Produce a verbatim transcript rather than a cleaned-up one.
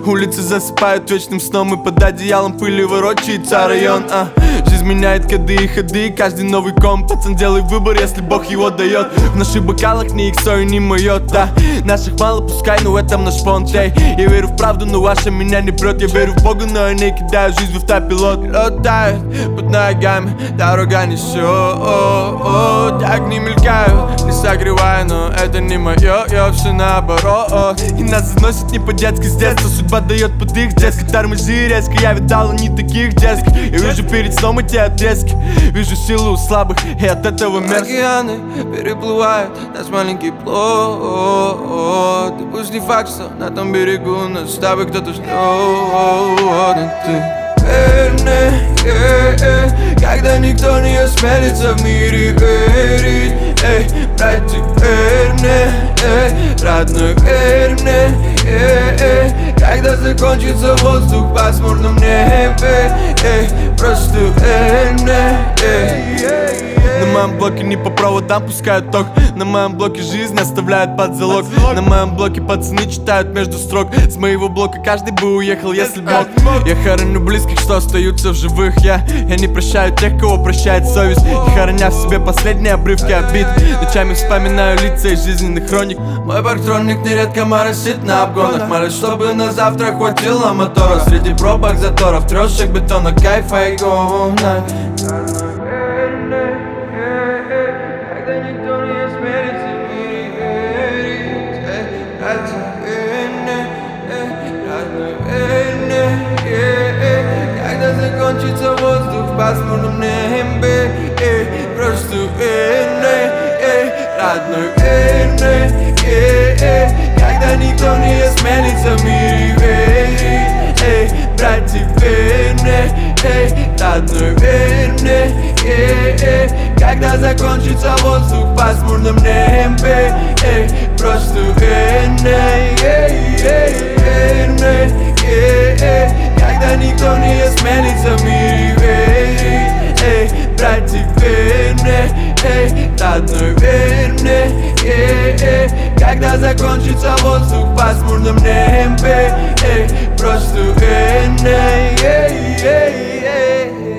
Улицы засыпают вечным сном, и под одеялом пыли ворочается район. а. Жизнь меняет коды и ходы, каждый новый ком. Пацан, делай выбор, если Бог его дает. В наших бокалах ни иксо и ни моё, да. Наших мало, пускай, но в этом наш фонд, эй. Я верю в правду, но ваша меня не прет. Я верю в Бога, но я не кидаю жизнь в автопилот. Летает под ногами, дорога несет. Огни мелькают, не согревая, но это не моё, я все наоборот. И нас заносит не по-детски с детства. Судьба дает подых, дескать, тормози резко. Я видала не таких детских. Я вижу перед сном эти отрезки, вижу силу у слабых, и от этого мерзко. Океаны переплывают нас маленький плод. И пусть не факт, что на том берегу нас с тобой кто-то ждет. И ты верный, э, э, когда никто не осмелится в мире верить. Эй, братик, верный, э, родной, верный, э, э, когда закончится воздух в пасмурном небе. Эй, просто верный, эй, эй. На моем блоке не по проводам пускают ток. На моем блоке жизнь оставляет под залог. На моем блоке пацаны читают между строк. С моего блока каждый бы уехал, если б мог. Я хороню близких, что остаются в живых. Я, я не прощаю тех, кого прощает совесть. И хороня в себе последние обрывки обид, ночами вспоминаю лица из жизненных хроник. Мой парктроник нередко моросит на обгонах. Молюсь, чтобы на завтра хватило мотора. Среди пробок, заторов, трешек, бетона, кайфа и говна. Когда никто не осмелится в мире верить. Родной, верный, когда закончится воздух в пасмурном небе. Просто верный, родной, верный, когда никто не осмелится в мире верить. Братик, верный, родной, верный, когда закончится воздух в пасмурном небе. Эй, просто верный, верный, когда никто не осмелится в мире верить. Эй, братик, верный, родной, верный, когда закончится воздух в пасмурном небе. Эй, просто верный.